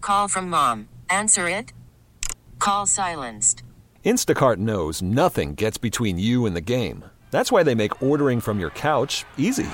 Call from mom. Answer it. Call silenced. Instacart knows nothing gets between you and the game. That's why they make ordering from your couch easy.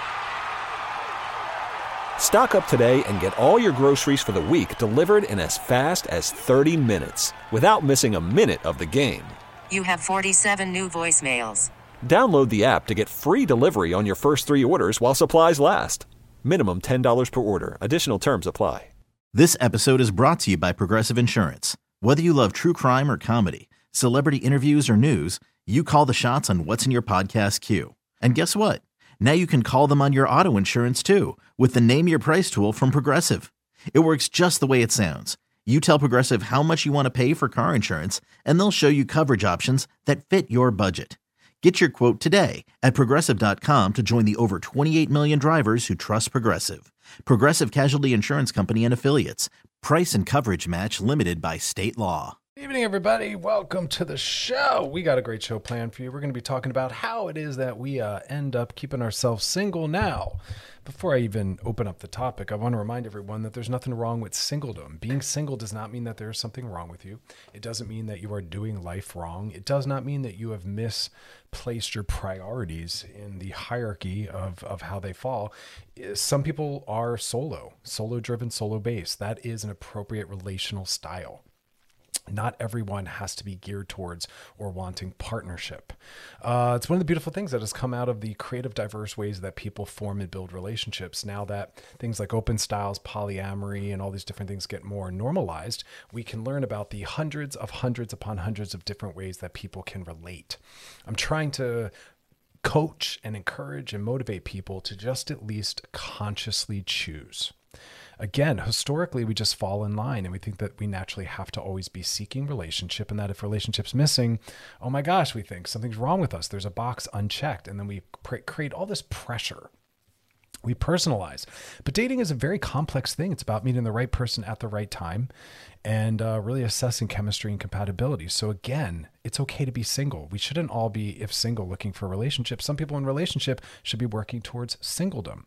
Stock up today and get all your groceries for the week delivered in as fast as 30 minutes without missing a minute of the game. You have 47 new voicemails. Download the app to get free delivery on your first 3 orders while supplies last. Minimum $10 per order. Additional terms apply. This episode is brought to you by Progressive Insurance. Whether you love true crime or comedy, celebrity interviews or news, you call the shots on what's in your podcast queue. And guess what? Now you can call them on your auto insurance too with the Name Your Price tool from Progressive. It works just the way it sounds. You tell Progressive how much you want to pay for car insurance, and they'll show you coverage options that fit your budget. Get your quote today at Progressive.com to join the over 28 million drivers who trust Progressive. Progressive Casualty Insurance Company and Affiliates. Price and coverage match limited by state law. Good evening, everybody. Welcome to the show. We got a great show planned for you. We're going to be talking about how it is that we end up keeping ourselves single now. Before I even open up the topic, I want to remind everyone that there's nothing wrong with singledom. Being single does not mean that there's something wrong with you. It doesn't mean that you are doing life wrong. It does not mean that you have misplaced your priorities in the hierarchy of how they fall. Some people are solo-driven, solo-based. That is an appropriate relational style. Not everyone has to be geared towards or wanting partnership. It's one of the beautiful things that has come out of the creative, diverse ways that people form and build relationships. Now that things like open styles, polyamory, and all these different things get more normalized, we can learn about the hundreds upon hundreds of different ways that people can relate. I'm trying to coach and encourage and motivate people to just at least consciously choose. Again, historically, we just fall in line and we think that we naturally have to always be seeking relationship, and that if relationship's missing, oh my gosh, we think something's wrong with us. There's a box unchecked, and then we create all this pressure. We personalize. But dating is a very complex thing. It's about meeting the right person at the right time and really assessing chemistry and compatibility. So again, it's okay to be single. We shouldn't all be, if single, looking for a relationship. Some people in relationship should be working towards singledom.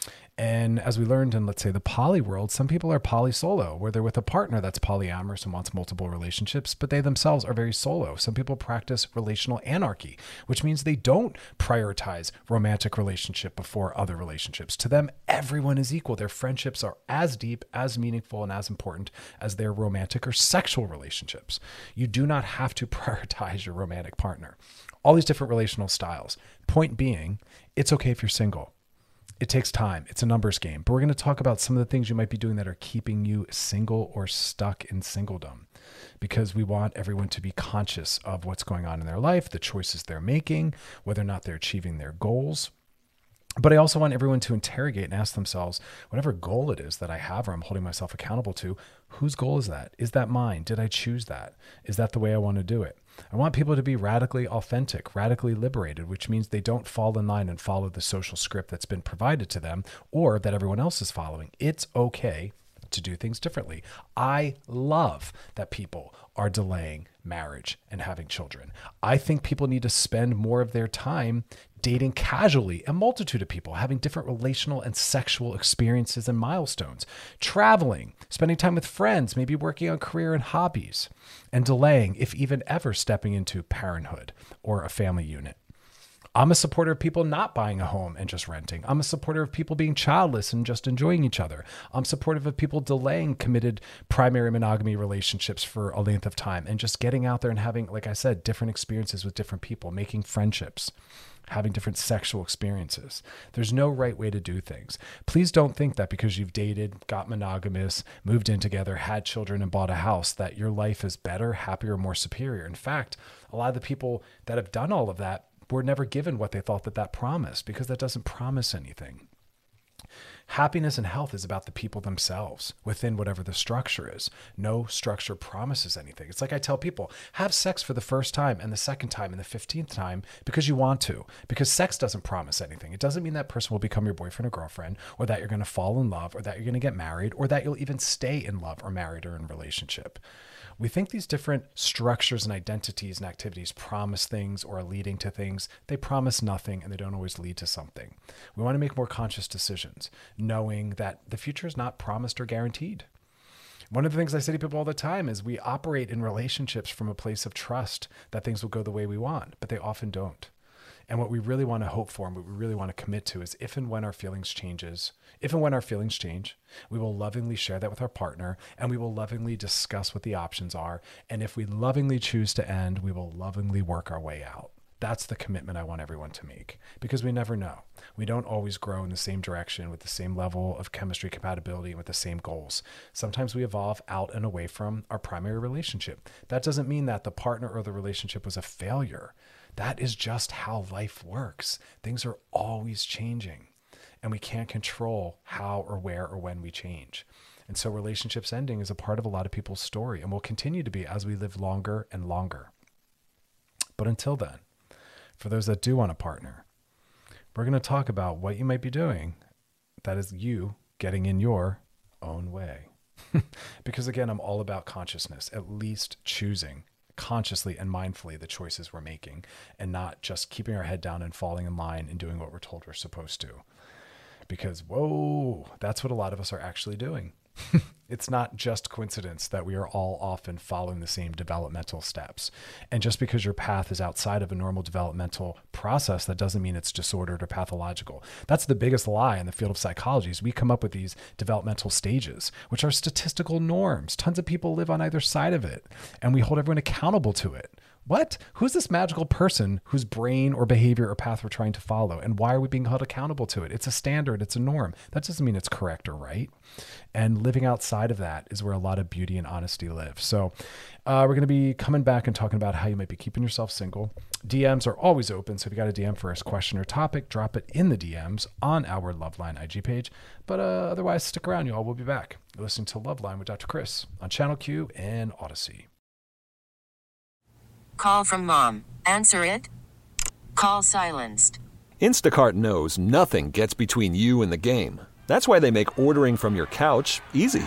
And as we learned in, let's say, the poly world, some people are poly-solo, where they're with a partner that's polyamorous and wants multiple relationships, but they themselves are very solo. Some people practice relational anarchy, which means they don't prioritize romantic relationship before other relationships. To them, everyone is equal. Their friendships are as deep, as meaningful, and as important as their romantic or sexual relationships. You do not have to prioritize your romantic partner. All these different relational styles. Point being, it's okay if you're single. It takes time. It's a numbers game. But we're going to talk about some of the things you might be doing that are keeping you single or stuck in singledom, because we want everyone to be conscious of what's going on in their life, the choices they're making, whether or not they're achieving their goals. But I also want everyone to interrogate and ask themselves, whatever goal it is that I have or I'm holding myself accountable to, whose goal is that? Is that mine? Did I choose that? Is that the way I want to do it? I want people to be radically authentic, radically liberated, which means they don't fall in line and follow the social script that's been provided to them or that everyone else is following. It's okay to do things differently. I love that people are delaying marriage and having children. I think people need to spend more of their time dating casually, a multitude of people, having different relational and sexual experiences and milestones, traveling, spending time with friends, maybe working on career and hobbies, and delaying, if even ever, stepping into parenthood or a family unit. I'm a supporter of people not buying a home and just renting. I'm a supporter of people being childless and just enjoying each other. I'm supportive of people delaying committed primary monogamy relationships for a length of time and just getting out there and having, like I said, different experiences with different people, making friendships, having different sexual experiences. There's no right way to do things. Please don't think that because you've dated, got monogamous, moved in together, had children, and bought a house, that your life is better, happier, more superior. In fact, a lot of the people that have done all of that were never given what they thought that promised, because that doesn't promise anything. Happiness and health is about the people themselves within whatever the structure is. No structure promises anything. It's like I tell people, have sex for the first time and the second time and the 15th time because you want to, because sex doesn't promise anything. It doesn't mean that person will become your boyfriend or girlfriend, or that you're going to fall in love, or that you're going to get married, or that you'll even stay in love or married or in a relationship. We think these different structures and identities and activities promise things or are leading to things. They promise nothing, and they don't always lead to something. We want to make more conscious decisions, knowing that the future is not promised or guaranteed. One of the things I say to people all the time is we operate in relationships from a place of trust that things will go the way we want, but they often don't. And what we really want to hope for and what we really want to commit to is if and when our feelings change, we will lovingly share that with our partner and we will lovingly discuss what the options are. And if we lovingly choose to end, we will lovingly work our way out. That's the commitment I want everyone to make, because we never know. We don't always grow in the same direction with the same level of chemistry compatibility and with the same goals. Sometimes we evolve out and away from our primary relationship. That doesn't mean that the partner or the relationship was a failure. That is just how life works. Things are always changing, and we can't control how or where or when we change. And so relationships ending is a part of a lot of people's story and will continue to be as we live longer and longer. But until then, for those that do want a partner, we're going to talk about what you might be doing that is you getting in your own way. Because again, I'm all about consciousness, at least choosing consciously and mindfully the choices we're making and not just keeping our head down and falling in line and doing what we're told we're supposed to. Because, whoa, that's what a lot of us are actually doing. It's not just coincidence that we are all often following the same developmental steps. And just because your path is outside of a normal developmental process, that doesn't mean it's disordered or pathological. That's the biggest lie in the field of psychology is we come up with these developmental stages, which are statistical norms. Tons of people live on either side of it, and we hold everyone accountable to it. What? Who's this magical person whose brain or behavior or path we're trying to follow? And why are we being held accountable to it? It's a standard. It's a norm. That doesn't mean it's correct or right. And living outside of that is where a lot of beauty and honesty live. So we're going to be coming back and talking about how you might be keeping yourself single. DMs are always open. So if you got a DM for us, question or topic, drop it in the DMs on our Loveline IG page. But otherwise, stick around, y'all. We'll be back. You're listening to Loveline with Dr. Chris on Channel Q and Odyssey. Call from mom. Answer it. Call silenced. Instacart knows nothing gets between you and the game. That's why they make ordering from your couch easy.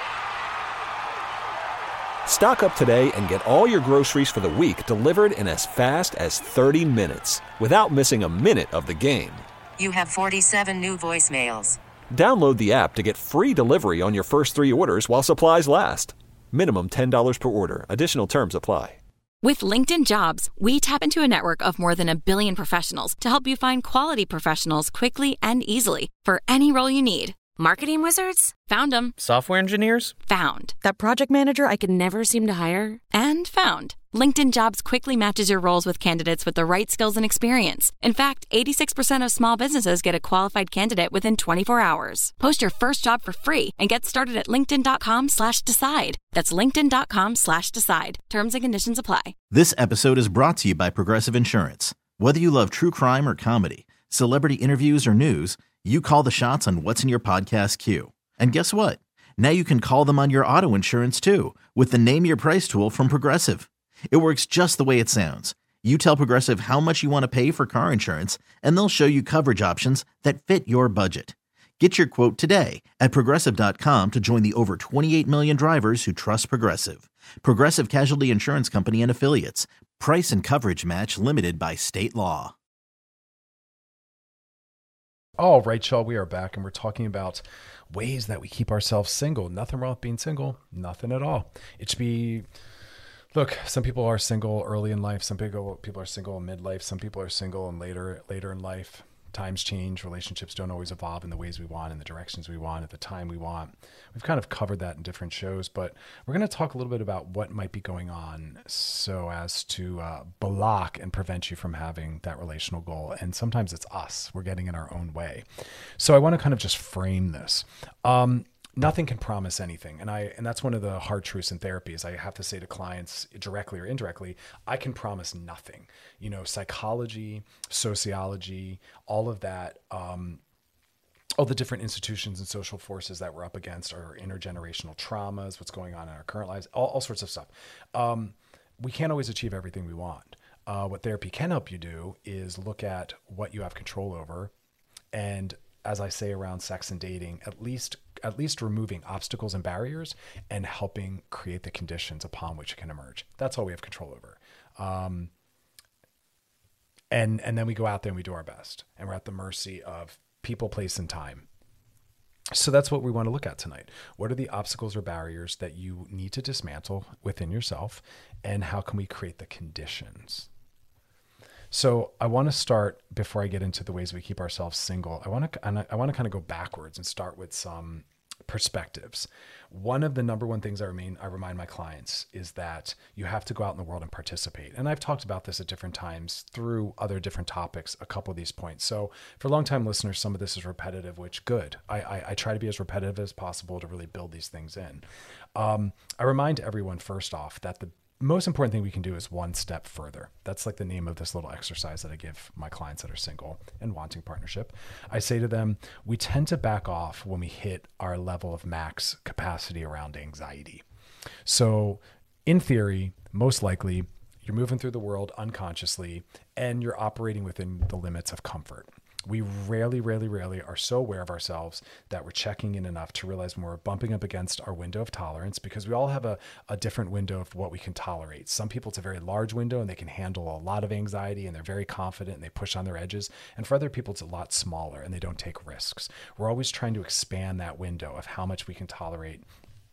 Stock up today and get all your groceries for the week delivered in as fast as 30 minutes without missing a minute of the game. You have 47 new voicemails. Download the app to get free delivery on your first 3 orders while supplies last. Minimum $10 per order. Additional terms apply. With LinkedIn Jobs, we tap into a network of more than 1 billion professionals to help you find quality professionals quickly and easily for any role you need. Marketing wizards? Found them. Software engineers? Found. That project manager I could never seem to hire? And found. LinkedIn Jobs quickly matches your roles with candidates with the right skills and experience. In fact, 86% of small businesses get a qualified candidate within 24 hours. Post your first job for free and get started at linkedin.com/decide. That's linkedin.com/decide. Terms and conditions apply. This episode is brought to you by Progressive Insurance. Whether you love true crime or comedy, celebrity interviews or news, you call the shots on what's in your podcast queue. And guess what? Now you can call them on your auto insurance too with the Name Your Price tool from Progressive. It works just the way it sounds. You tell Progressive how much you want to pay for car insurance, and they'll show you coverage options that fit your budget. Get your quote today at Progressive.com to join the over 28 million drivers who trust Progressive. Progressive Casualty Insurance Company and Affiliates. Price and coverage match limited by state law. All right, y'all, we are back and we're talking about ways that we keep ourselves single. Nothing wrong with being single. Nothing at all. It should be... Look, some people are single early in life. Some people are single in midlife. Some people are single and later in life. Times change. Relationships don't always evolve in the ways we want, in the directions we want, at the time we want. We've kind of covered that in different shows, but we're going to talk a little bit about what might be going on so as to block and prevent you from having that relational goal. And sometimes it's us. We're getting in our own way. So I want to kind of just frame this. Nothing can promise anything. And that's one of the hard truths in therapy is I have to say to clients directly or indirectly, I can promise nothing. You know, psychology, sociology, all of that, all the different institutions and social forces that we're up against are intergenerational traumas, what's going on in our current lives, all sorts of stuff. We can't always achieve everything we want. What therapy can help you do is look at what you have control over, and as I say around sex and dating, at least removing obstacles and barriers and helping create the conditions upon which it can emerge. That's all we have control over. And then we go out there and we do our best, and we're at the mercy of people, place, and time. So that's what we want to look at tonight. What are the obstacles or barriers that you need to dismantle within yourself, and how can we create the conditions? So I want to start, before I get into the ways we keep ourselves single, I want to kind of go backwards and start with some perspectives. One of the number one things I remind my clients is that you have to go out in the world and participate. And I've talked about this at different times through other different topics, a couple of these points. So for longtime listeners, some of this is repetitive, which good. I try to be as repetitive as possible to really build these things in. I remind everyone, first off, that the most important thing we can do is one step further. That's like the name of this little exercise that I give my clients that are single and wanting partnership. I say to them, we tend to back off when we hit our level of max capacity around anxiety. So in theory, most likely you're moving through the world unconsciously and you're operating within the limits of comfort. We rarely are so aware of ourselves that we're checking in enough to realize when we're bumping up against our window of tolerance, because we all have a different window of what we can tolerate. Some people, it's a very large window and they can handle a lot of anxiety and they're very confident and they push on their edges. And for other people, it's a lot smaller and they don't take risks. We're always trying to expand that window of how much we can tolerate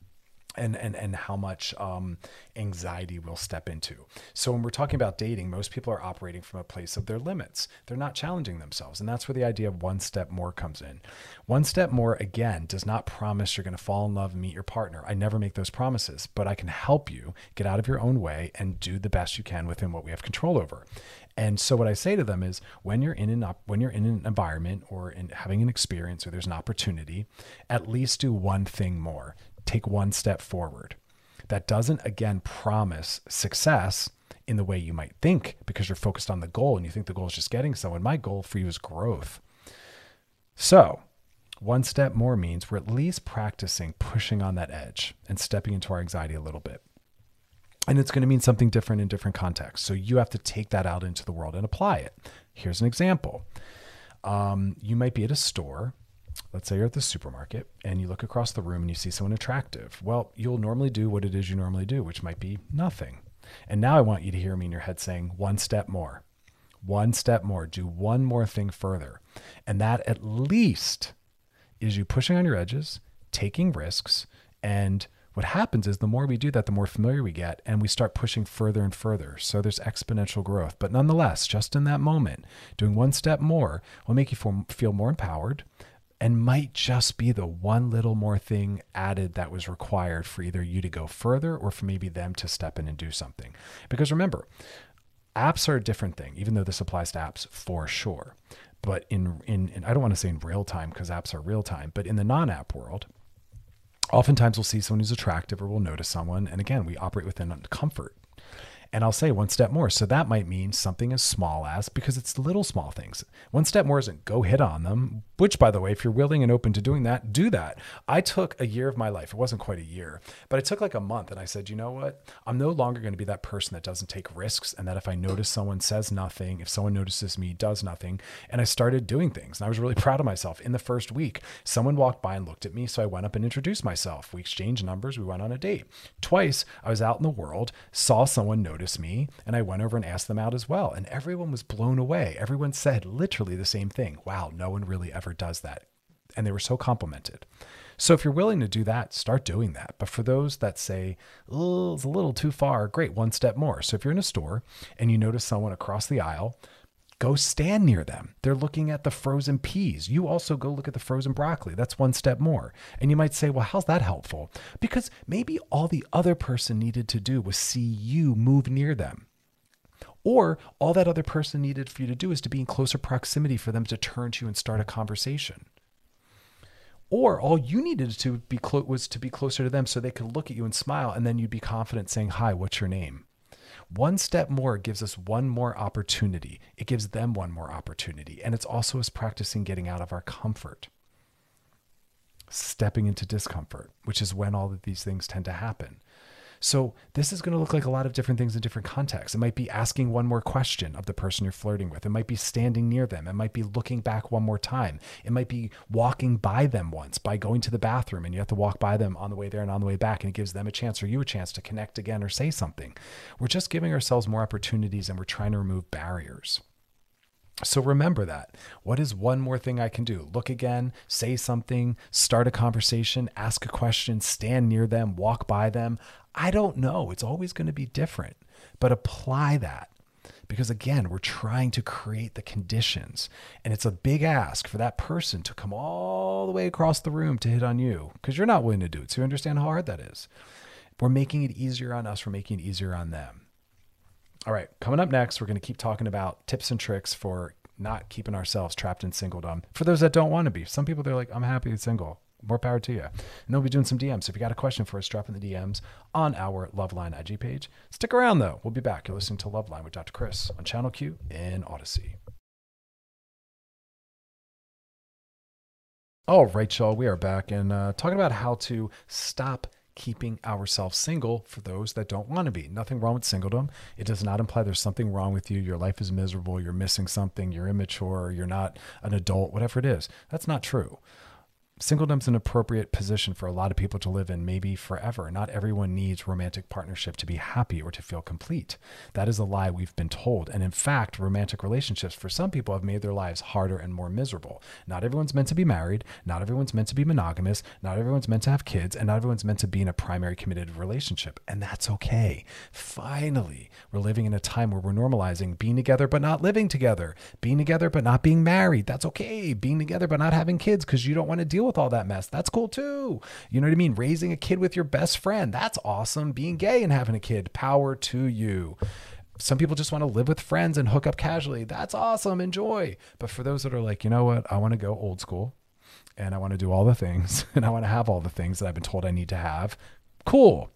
and how much anxiety we'll step into. So when we're talking about dating, most people are operating from a place of their limits. They're not challenging themselves. And that's where the idea of one step more comes in. One step more, again, does not promise you're going to fall in love and meet your partner. I never make those promises, but I can help you get out of your own way and do the best you can within what we have control over. And so what I say to them is, when you're in an environment or in having an experience or there's an opportunity, at least do one thing more. Take one step forward. That doesn't, again, promise success in the way you might think, because you're focused on the goal and you think the goal is just getting someone. My goal for you is growth. So one step more means we're at least practicing pushing on that edge and stepping into our anxiety a little bit. And it's going to mean something different in different contexts. So you have to take that out into the world and apply it. Here's an example. You might be at a store. Let's say you're at the supermarket and you look across the room and you see someone attractive. Well, you'll normally do what it is you normally do, which might be nothing. And now I want you to hear me in your head saying, one step more, do one more thing further. And that at least is you pushing on your edges, taking risks. And what happens is the more we do that, the more familiar we get and we start pushing further and further. So there's exponential growth. But nonetheless, just in that moment, doing one step more will make you feel more empowered, and might just be the one little more thing added that was required for either you to go further or for maybe them to step in and do something. Because remember, apps are a different thing, even though this applies to apps for sure. But in I don't want to say in real time because apps are real time, but in the non-app world, oftentimes we'll see someone who's attractive or we'll notice someone. And again, we operate within comfort. And I'll say one step more. So that might mean something as small as, because it's little small things. One step more isn't go hit on them, which, by the way, if you're willing and open to doing that, do that. I took a year of my life. It wasn't quite a year, but I took like a month and I said, you know what? I'm no longer going to be that person that doesn't take risks. And that if I notice someone says nothing, if someone notices me, does nothing. And I started doing things. And I was really proud of myself. In the first week, someone walked by and looked at me. So I went up and introduced myself. We exchanged numbers. We went on a date. Twice, I was out in the world, saw someone notice me, and I went over and asked them out as well. And everyone was blown away. Everyone said literally the same thing. Wow, no one really ever does that. And they were so complimented. So if you're willing to do that, start doing that. But for those that say, oh, it's a little too far, great, one step more. So if you're in a store and you notice someone across the aisle, go stand near them. They're looking at the frozen peas. You also go look at the frozen broccoli. That's one step more. And you might say, well, how's that helpful? Because maybe all the other person needed to do was see you move near them. Or all that other person needed for you to do is to be in closer proximity for them to turn to you and start a conversation. Or all you needed to be was to be closer to them so they could look at you and smile, and then you'd be confident saying, hi, what's your name? One step more gives us one more opportunity. It gives them one more opportunity. And it's also us practicing getting out of our comfort, stepping into discomfort, which is when all of these things tend to happen. So this is going to look like a lot of different things in different contexts. It might be asking one more question of the person you're flirting with. It might be standing near them. It might be looking back one more time. It might be walking by them once, by going to the bathroom, and you have to walk by them on the way there and on the way back, and it gives them a chance or you a chance to connect again or say something. We're just giving ourselves more opportunities, and we're trying to remove barriers. So remember that. What is one more thing I can do? Look again, say something, start a conversation, ask a question, stand near them, walk by them. I don't know. It's always going to be different, but apply that. Because again, we're trying to create the conditions, and it's a big ask for that person to come all the way across the room to hit on you because you're not willing to do it. So you understand how hard that is. We're making it easier on us. We're making it easier on them. All right, coming up next, we're going to keep talking about tips and tricks for not keeping ourselves trapped in singledom. For those that don't want to be, some people, they're like, I'm happy and single. More power to you. And they'll be doing some DMs. So if you got a question for us, drop in the DMs on our Loveline IG page. Stick around though. We'll be back. You're listening to Loveline with Dr. Chris on Channel Q in Odyssey. All right, y'all. We are back and talking about how to stop keeping ourselves single for those that don't want to be. Nothing wrong with singledom. It does not imply there's something wrong with you. Your life is miserable. You're missing something. You're immature. You're not an adult, whatever it is. That's not true. Singledom's an appropriate position for a lot of people to live in, maybe forever. Not everyone needs romantic partnership to be happy or to feel complete. That is a lie we've been told. And in fact, romantic relationships for some people have made their lives harder and more miserable. Not everyone's meant to be married. Not everyone's meant to be monogamous. Not everyone's meant to have kids. And not everyone's meant to be in a primary committed relationship. And that's okay. Finally, we're living in a time where we're normalizing being together but not living together. Being together but not being married. That's okay. Being together but not having kids because you don't want to deal with all that mess. That's cool too. You know what I mean? Raising a kid with your best friend. That's awesome. Being gay and having a kid. Power to you. Some people just want to live with friends and hook up casually. That's awesome. Enjoy. But for those that are like, you know what? I want to go old school and I want to do all the things and I want to have all the things that I've been told I need to have. Cool.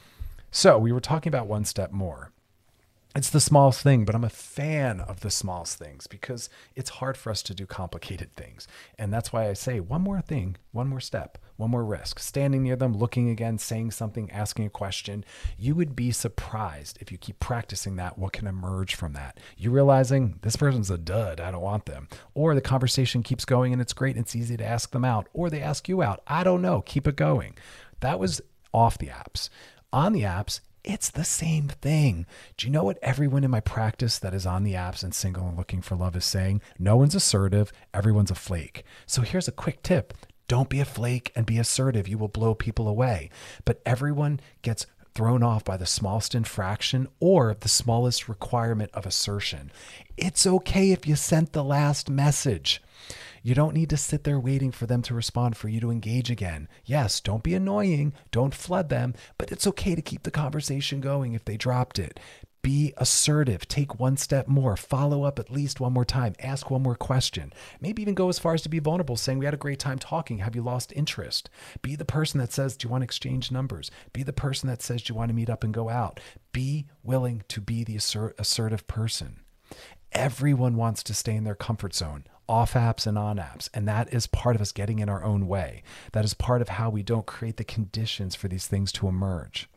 So we were talking about one step more. It's the smallest thing, but I'm a fan of the smallest things because it's hard for us to do complicated things. And that's why I say one more thing, one more step, one more risk. Standing near them, looking again, saying something, asking a question. You would be surprised if you keep practicing that, what can emerge from that. You realizing this person's a dud, I don't want them. Or the conversation keeps going and it's great and it's easy to ask them out. Or they ask you out. I don't know. Keep it going. That was off the apps. On the apps, it's the same thing. Do you know what everyone in my practice that is on the apps and single and looking for love is saying? No one's assertive. Everyone's a flake. So here's a quick tip. Don't be a flake and be assertive. You will blow people away. But everyone gets thrown off by the smallest infraction or the smallest requirement of assertion. It's okay if you sent the last message. You don't need to sit there waiting for them to respond for you to engage again. Yes, don't be annoying. Don't flood them, but it's okay to keep the conversation going if they dropped it. Be assertive. Take one step more. Follow up at least one more time. Ask one more question. Maybe even go as far as to be vulnerable, saying, we had a great time talking. Have you lost interest? Be the person that says, do you want to exchange numbers? Be the person that says, do you want to meet up and go out? Be willing to be the assertive person. Everyone wants to stay in their comfort zone, off apps and on apps. And that is part of us getting in our own way. That is part of how we don't create the conditions for these things to emerge.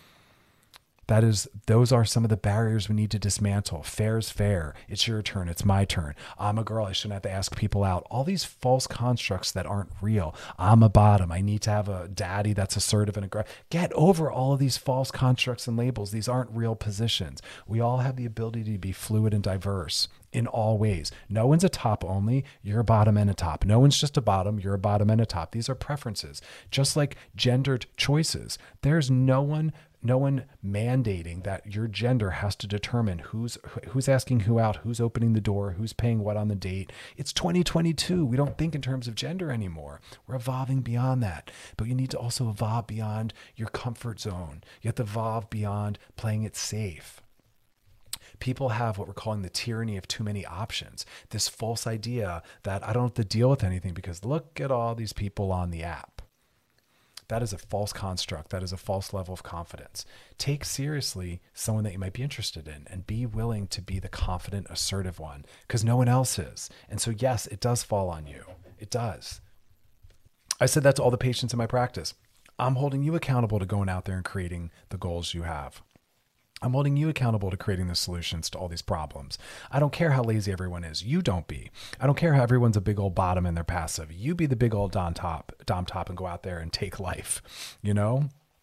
Those are some of the barriers we need to dismantle. Fair is fair. It's your turn. It's my turn. I'm a girl. I shouldn't have to ask people out. All these false constructs that aren't real. I'm a bottom. I need to have a daddy that's assertive and aggressive. Get over all of these false constructs and labels. These aren't real positions. We all have the ability to be fluid and diverse in all ways. No one's a top only. You're a bottom and a top. No one's just a bottom. You're a bottom and a top. These are preferences. Just like gendered choices. There's no one mandating that your gender has to determine who's asking who out, who's opening the door, who's paying what on the date. It's 2022. We don't think in terms of gender anymore. We're evolving beyond that. But you need to also evolve beyond your comfort zone. You have to evolve beyond playing it safe. People have what we're calling the tyranny of too many options. This false idea that I don't have to deal with anything because look at all these people on the app. That is a false construct. That is a false level of confidence. Take seriously someone that you might be interested in and be willing to be the confident, assertive one because no one else is. And so, yes, it does fall on you. It does. I said that to all the patients in my practice. I'm holding you accountable to going out there and creating the goals you have. I'm holding you accountable to creating the solutions to all these problems. I don't care how lazy everyone is. You don't be. I don't care how everyone's a big old bottom and they're passive. You be the big old dom top and go out there and take life, you know?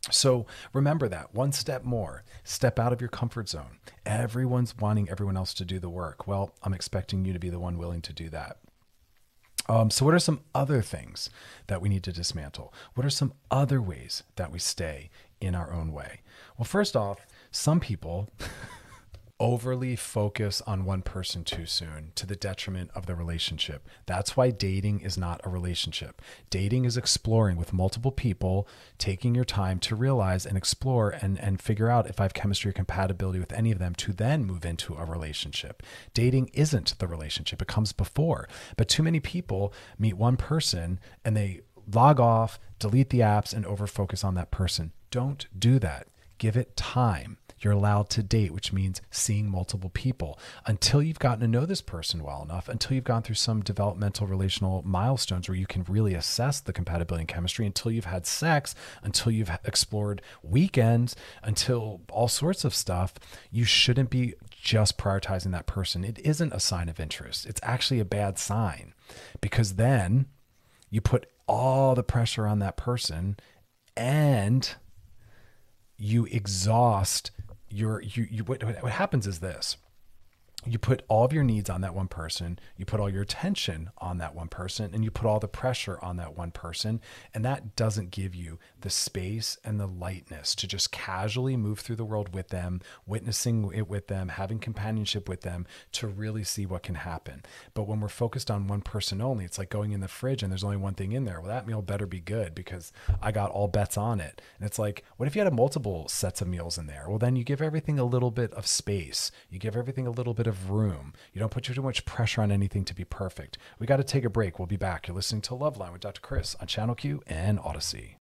So remember that one step more, step out of your comfort zone. Everyone's wanting everyone else to do the work. Well, I'm expecting you to be the one willing to do that. So what are some other things that we need to dismantle? What are some other ways that we stay in our own way? Well, first off, some people overly focus on one person too soon to the detriment of the relationship. That's why dating is not a relationship. Dating is exploring with multiple people, taking your time to realize and explore and figure out if I have chemistry or compatibility with any of them to then move into a relationship. Dating isn't the relationship. It comes before. But too many people meet one person and they log off, delete the apps, and over-focus on that person. Don't do that. Give it time. You're allowed to date, which means seeing multiple people until you've gotten to know this person well enough, until you've gone through some developmental relational milestones where you can really assess the compatibility and chemistry, until you've had sex, until you've explored weekends, until all sorts of stuff. You shouldn't be just prioritizing that person. It isn't a sign of interest. It's actually a bad sign, because then you put all the pressure on that person and you exhaust what happens is this. You put all of your needs on that one person, you put all your attention on that one person, and you put all the pressure on that one person. And that doesn't give you the space and the lightness to just casually move through the world with them, witnessing it with them, having companionship with them, to really see what can happen. But when we're focused on one person only, it's like going in the fridge and there's only one thing in there. Well, that meal better be good because I got all bets on it. And it's like, what if you had multiple sets of meals in there? Well, then you give everything a little bit of space. You give everything a little bit of room. You don't put too much pressure on anything to be perfect. We got to take a break. We'll be back. You're listening to Loveline with Dr. Chris on Channel Q and Odyssey.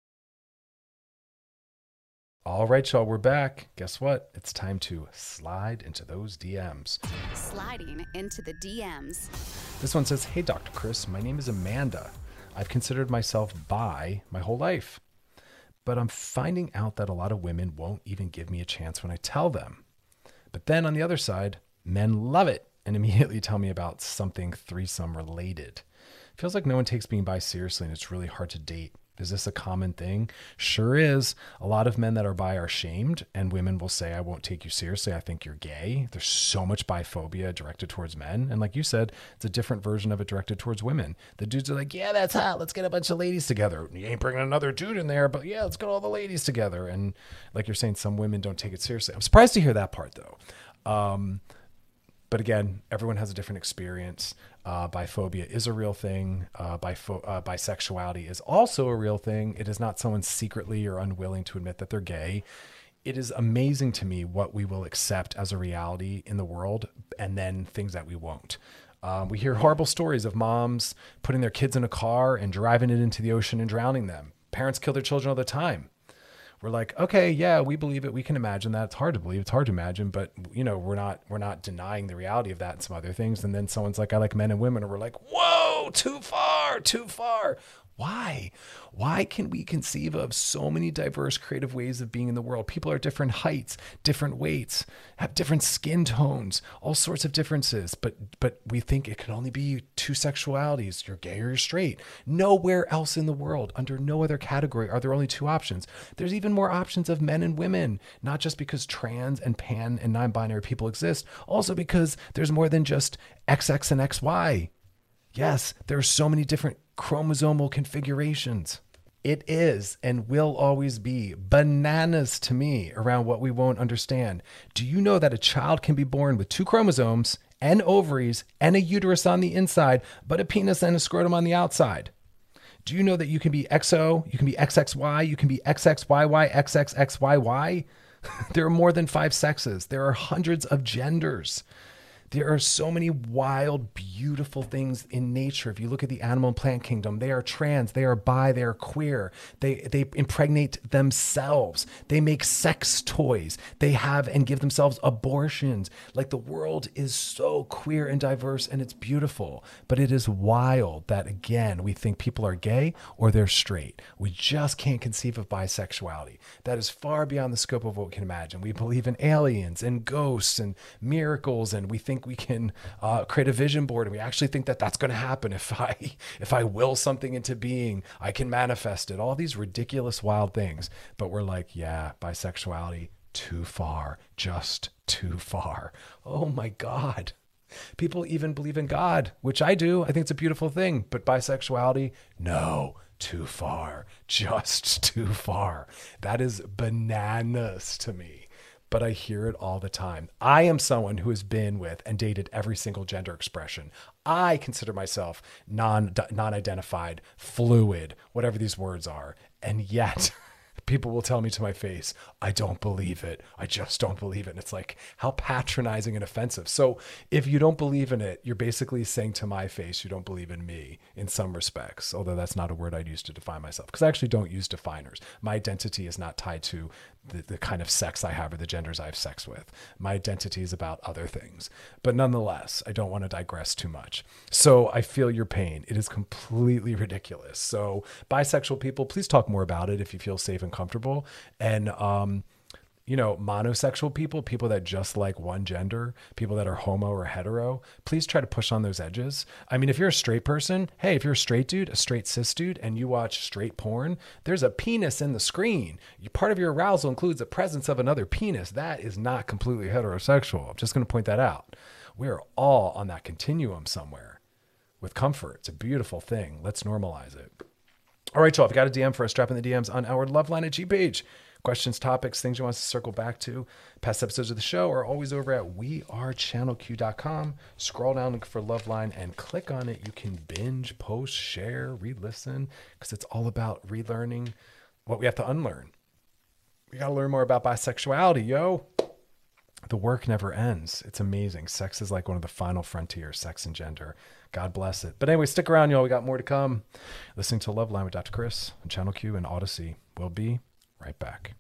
All right, y'all, we're back. Guess what? It's time to slide into those DMs. Sliding into the DMs. This one says, "Hey, Dr. Chris, my name is Amanda. I've considered myself bi my whole life, but I'm finding out that a lot of women won't even give me a chance when I tell them. But then on the other side, men love it and immediately tell me about something threesome related. Feels like no one takes being bi seriously and it's really hard to date. Is this a common thing?" Sure is. A lot of men that are bi are shamed, and women will say, "I won't take you seriously. I think you're gay." There's so much biphobia directed towards men. And like you said, it's a different version of it directed towards women. The dudes are like, "Yeah, that's hot. Let's get a bunch of ladies together." You ain't bringing another dude in there, but yeah, let's get all the ladies together. And like you're saying, some women don't take it seriously. I'm surprised to hear that part though. But again, everyone has a different experience. Biphobia is a real thing. Bisexuality is also a real thing. It is not someone secretly or unwilling to admit that they're gay. It is amazing to me what we will accept as a reality in the world and then things that we won't. We hear horrible stories of moms putting their kids in a car and driving it into the ocean and drowning them. Parents kill their children all the time. We're like, okay, yeah, we believe it. We can imagine that. It's hard to believe. It's hard to imagine, but you know, we're not denying the reality of that and some other things. And then someone's like, "I like men and women," and we're like, whoa, too far, too far. Why? Why can we conceive of so many diverse creative ways of being in the world? People are different heights, different weights, have different skin tones, all sorts of differences. But we think it can only be two sexualities. You're gay or you're straight. Nowhere else in the world, under no other category, are there only two options. There's even more options of men and women, not just because trans and pan and non-binary people exist, also because there's more than just XX and XY. Yes, there are so many different chromosomal configurations. It is and will always be bananas to me around what we won't understand. Do you know that a child can be born with two chromosomes and ovaries and a uterus on the inside, but a penis and a scrotum on the outside? Do you know that you can be XO, you can be XXY, you can be XXYY, XXXYY? There are more than 5 sexes. There are hundreds of genders. There are so many wild, beautiful things in nature. If you look at the animal and plant kingdom, they are trans, they are bi, they are queer. They impregnate themselves. They make sex toys. They have and give themselves abortions. Like, the world is so queer and diverse, and it's beautiful. But it is wild that, again, we think people are gay or they're straight. We just can't conceive of bisexuality. That is far beyond the scope of what we can imagine. We believe in aliens and ghosts and miracles, and we think think we can create a vision board, and we actually think that that's going to happen. If I will something into being, I can manifest it. All these ridiculous, wild things. But we're like, yeah, bisexuality, too far, just too far. Oh my God. People even believe in God, which I do. I think it's a beautiful thing. But bisexuality, no, too far, just too far. That is bananas to me. But I hear it all the time. I am someone who has been with and dated every single gender expression. I consider myself non-identified, fluid, whatever these words are. And yet people will tell me to my face, I don't believe it. I just don't believe it. And it's like, how patronizing and offensive. So if you don't believe in it, you're basically saying to my face, you don't believe in me in some respects, although that's not a word I'd use to define myself, because I actually don't use definers. My identity is not tied to the kind of sex I have or the genders I have sex with. My identity is about other things. But nonetheless, I don't want to digress too much. So I feel your pain. It is completely ridiculous. So bisexual people, please talk more about it if you feel safe and comfortable. And, monosexual people that just like one gender, people that are homo or hetero, please try to push on those edges. I mean, if you're a straight person, hey, if you're a straight dude, a straight cis dude, and you watch straight porn, there's a penis in the screen. Part of your arousal includes the presence of another penis. That is not completely heterosexual. I'm just going to point that out. We're all on that continuum somewhere with comfort. It's a beautiful thing. Let's normalize it. All right, y'all, if you got a DM for us, drop in the DMs on our Loveline at G page. Questions, topics, things you want us to circle back to. Past episodes of the show are always over at wearechannelq.com. Scroll down, look for Loveline, and click on it. You can binge, post, share, re-listen, because it's all about relearning what we have to unlearn. We got to learn more about bisexuality, yo. The work never ends. It's amazing. Sex is like one of the final frontiers, sex and gender. God bless it. But anyway, stick around, y'all. We got more to come. Listening to Loveline with Dr. Chris on Channel Q and Odyssey. We'll be right back.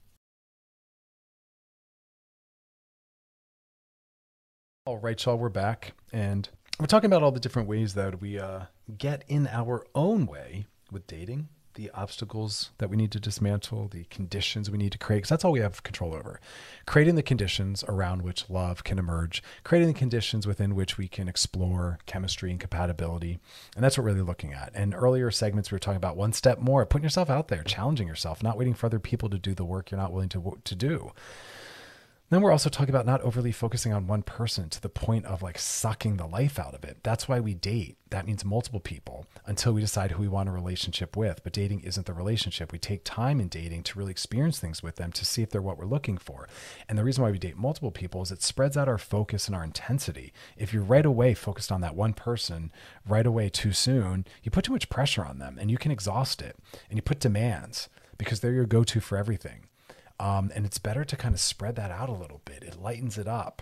All right, y'all, we're back. And we're talking about all the different ways that we get in our own way with dating, the obstacles that we need to dismantle, the conditions we need to create, because that's all we have control over. Creating the conditions around which love can emerge, creating the conditions within which we can explore chemistry and compatibility. And that's what we're really looking at. And earlier segments, we were talking about one step more, putting yourself out there, challenging yourself, not waiting for other people to do the work you're not willing to do. Then we're also talking about not overly focusing on one person to the point of like sucking the life out of it. That's why we date. That means multiple people until we decide who we want a relationship with. But dating isn't the relationship. We take time in dating to really experience things with them to see if they're what we're looking for. And the reason why we date multiple people is it spreads out our focus and our intensity. If you're right away focused on that one person right away too soon, you put too much pressure on them and you can exhaust it. And you put demands because they're your go-to for everything. And it's better to kind of spread that out a little bit. It lightens it up.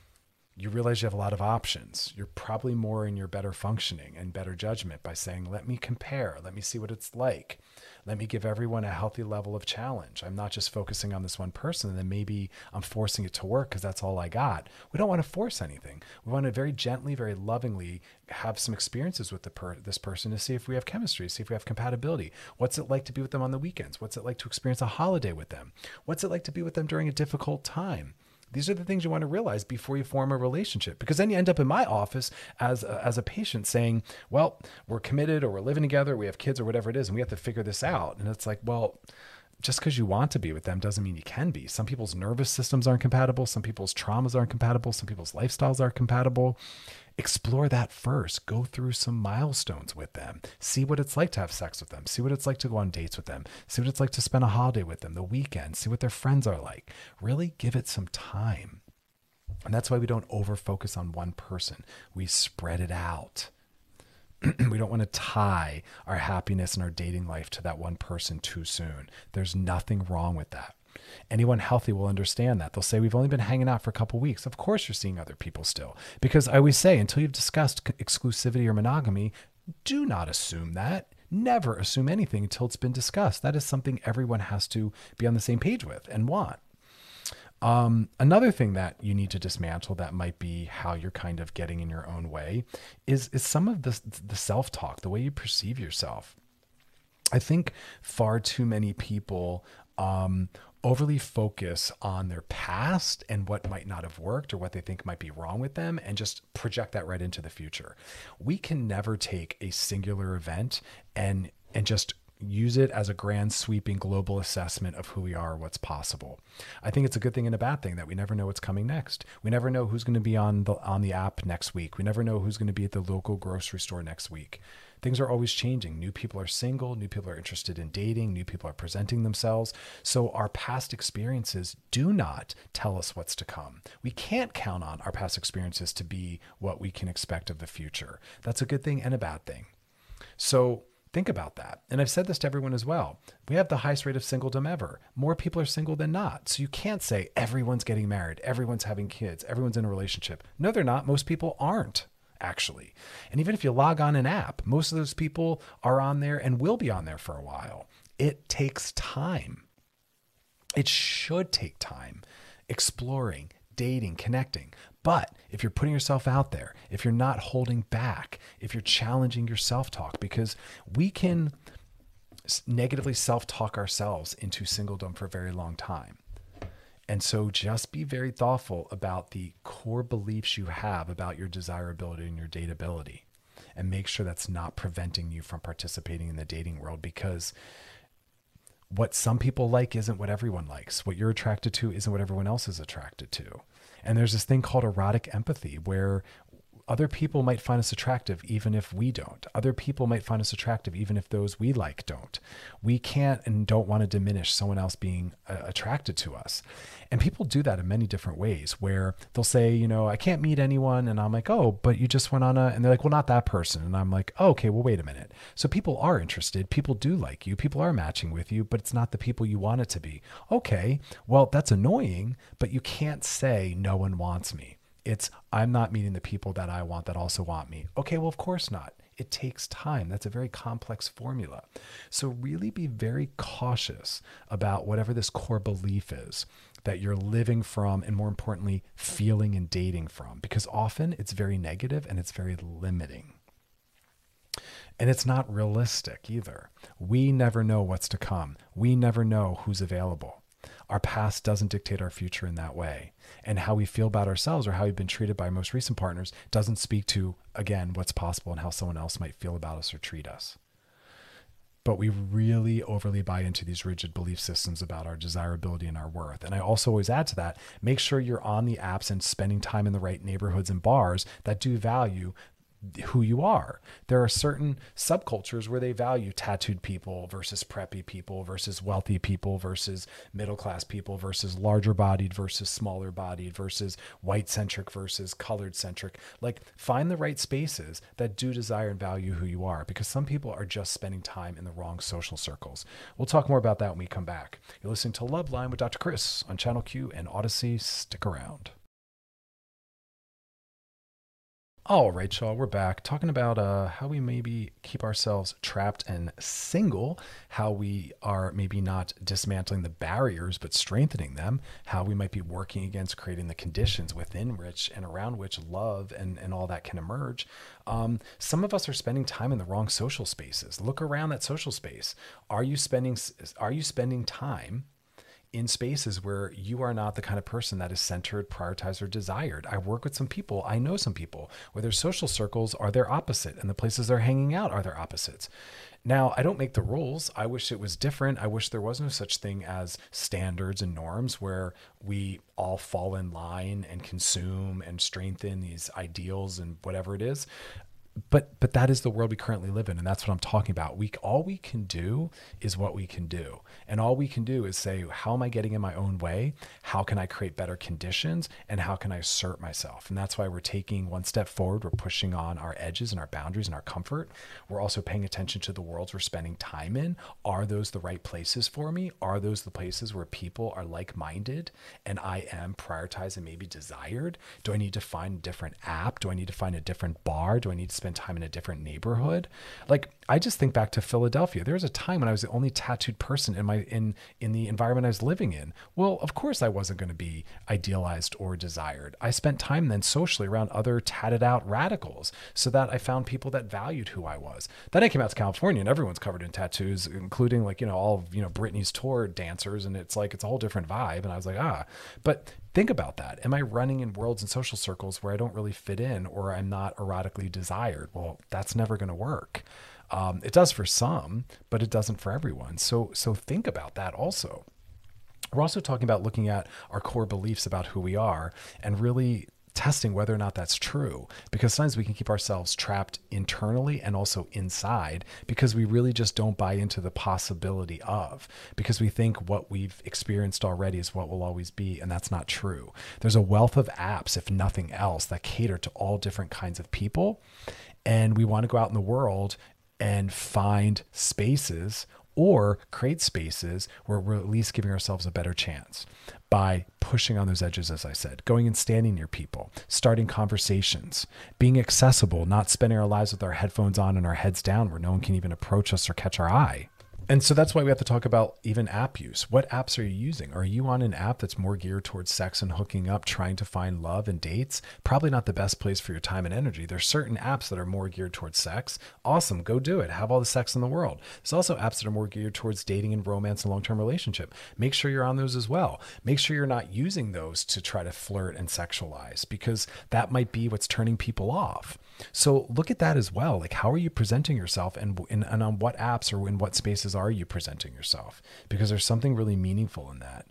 You realize you have a lot of options. You're probably more in your better functioning and better judgment by saying, let me compare. Let me see what it's like. Let me give everyone a healthy level of challenge. I'm not just focusing on this one person and then maybe I'm forcing it to work because that's all I got. We don't want to force anything. We want to very gently, very lovingly have some experiences with this person to see if we have chemistry, see if we have compatibility. What's it like to be with them on the weekends? What's it like to experience a holiday with them? What's it like to be with them during a difficult time? These are the things you want to realize before you form a relationship, because then you end up in my office as a patient saying, well, we're committed or we're living together, we have kids or whatever it is, and we have to figure this out. And it's like, well, just because you want to be with them doesn't mean you can be. Some people's nervous systems aren't compatible. Some people's traumas aren't compatible. Some people's lifestyles aren't compatible. Explore that first. Go through some milestones with them. See what it's like to have sex with them. See what it's like to go on dates with them. See what it's like to spend a holiday with them, the weekend. See what their friends are like. Really give it some time. And that's why we don't over-focus on one person. We spread it out. We don't want to tie our happiness and our dating life to that one person too soon. There's nothing wrong with that. Anyone healthy will understand that. They'll say, we've only been hanging out for a couple weeks. Of course you're seeing other people still. Because I always say, until you've discussed exclusivity or monogamy, do not assume that. Never assume anything until it's been discussed. That is something everyone has to be on the same page with and want. Another thing that you need to dismantle that might be how you're kind of getting in your own way is some of the self-talk, the way you perceive yourself. I think far too many people overly focus on their past and what might not have worked or what they think might be wrong with them and just project that right into the future. We can never take a singular event and just use it as a grand sweeping global assessment of who we are or what's possible. I think it's a good thing and a bad thing that we never know what's coming next. We never know who's going to be on the app next week. We never know who's going to be at the local grocery store next week. Things are always changing. New people are single. New people are interested in dating. New people are presenting themselves. So our past experiences do not tell us what's to come. We can't count on our past experiences to be what we can expect of the future. That's a good thing and a bad thing. So think about that. And I've said this to everyone as well. We have the highest rate of singledom ever. More people are single than not. So you can't say everyone's getting married, everyone's having kids, everyone's in a relationship. No, they're not. Most people aren't, actually. And even if you log on an app, most of those people are on there and will be on there for a while. It takes time. It should take time exploring, dating, connecting. But if you're putting yourself out there, if you're not holding back, if you're challenging your self-talk, because we can negatively self-talk ourselves into singledom for a very long time. And so just be very thoughtful about the core beliefs you have about your desirability and your dateability, and make sure that's not preventing you from participating in the dating world, because what some people like isn't what everyone likes. What you're attracted to isn't what everyone else is attracted to. And there's this thing called erotic empathy, where other people might find us attractive even if we don't. Other people might find us attractive even if those we like don't. We can't and don't want to diminish someone else being attracted to us. And people do that in many different ways, where they'll say, you know, I can't meet anyone. And I'm like, oh, but you just went on and they're like, well, not that person. And I'm like, oh, okay, well, wait a minute. So people are interested. People do like you. People are matching with you, but it's not the people you want it to be. Okay, well, that's annoying, but you can't say no one wants me. It's, I'm not meeting the people that I want that also want me. Okay, well, of course not. It takes time. That's a very complex formula. So really be very cautious about whatever this core belief is that you're living from, and more importantly, feeling and dating from, because often it's very negative and it's very limiting. And it's not realistic either. We never know what's to come. We never know who's available. Our past doesn't dictate our future in that way. And how we feel about ourselves or how we've been treated by our most recent partners doesn't speak to, again, what's possible and how someone else might feel about us or treat us. But we really overly buy into these rigid belief systems about our desirability and our worth. And I also always add to that, make sure you're on the apps and spending time in the right neighborhoods and bars that do value who you are. There are certain subcultures where they value tattooed people versus preppy people versus wealthy people versus middle-class people versus larger bodied versus smaller bodied versus white centric versus colored centric. Like, find the right spaces that do desire and value who you are, because some people are just spending time in the wrong social circles. We'll talk more about that when we come back. You're listening to Love Line with Dr. Chris on Channel Q and Odyssey. Stick around. All right, y'all, we're back talking about how we maybe keep ourselves trapped and single, how we are maybe not dismantling the barriers, but strengthening them, how we might be working against creating the conditions within which and around which love and all that can emerge. Some of us are spending time in the wrong social spaces. Look around that social space. Are you spending time in spaces where you are not the kind of person that is centered, prioritized, or desired? I work with some people, I know some people where their social circles are their opposite and the places they're hanging out are their opposites. Now, I don't make the rules. I wish it was different. I wish there was no such thing as standards and norms where we all fall in line and consume and strengthen these ideals and whatever it is. But that is the world we currently live in, and that's what I'm talking about. All we can do is what we can do. And all we can do is say, how am I getting in my own way? How can I create better conditions? And how can I assert myself? And that's why we're taking one step forward. We're pushing on our edges and our boundaries and our comfort. We're also paying attention to the worlds we're spending time in. Are those the right places for me? Are those the places where people are like-minded and I am prioritized and maybe desired? Do I need to find a different app? Do I need to find a different bar? Do I need to spend spend time in a different neighborhood. Like, I just think back to Philadelphia. There was a time when I was the only tattooed person in the environment I was living in. Well, of course I wasn't going to be idealized or desired. I spent time then socially around other tatted out radicals so that I found people that valued who I was. Then I came out to California and everyone's covered in tattoos, including like, all of, Britney's tour dancers. And it's like, it's a whole different vibe. And I was like, but think about that. Am I running in worlds and social circles where I don't really fit in or I'm not erotically desired? Well, that's never going to work. It does for some, but it doesn't for everyone. So think about that also. We're also talking about looking at our core beliefs about who we are and really testing whether or not that's true, because sometimes we can keep ourselves trapped internally and also inside because we really just don't buy into the possibility of, because we think what we've experienced already is what will always be. And that's not true. There's a wealth of apps, if nothing else, that cater to all different kinds of people. And we want to go out in the world and find spaces or create spaces where we're at least giving ourselves a better chance by pushing on those edges, as I said, going and standing near people, starting conversations, being accessible, not spending our lives with our headphones on and our heads down where no one can even approach us or catch our eye. And so that's why we have to talk about even app use. What apps are you using? Are you on an app that's more geared towards sex and hooking up, trying to find love and dates? Probably not the best place for your time and energy. There's certain apps that are more geared towards sex. Awesome. Go do it. Have all the sex in the world. There's also apps that are more geared towards dating and romance and long-term relationship. Make sure you're on those as well. Make sure you're not using those to try to flirt and sexualize, because that might be what's turning people off. So look at that as well. Like, how are you presenting yourself, and on what apps or in what spaces are you presenting yourself? Because there's something really meaningful in that.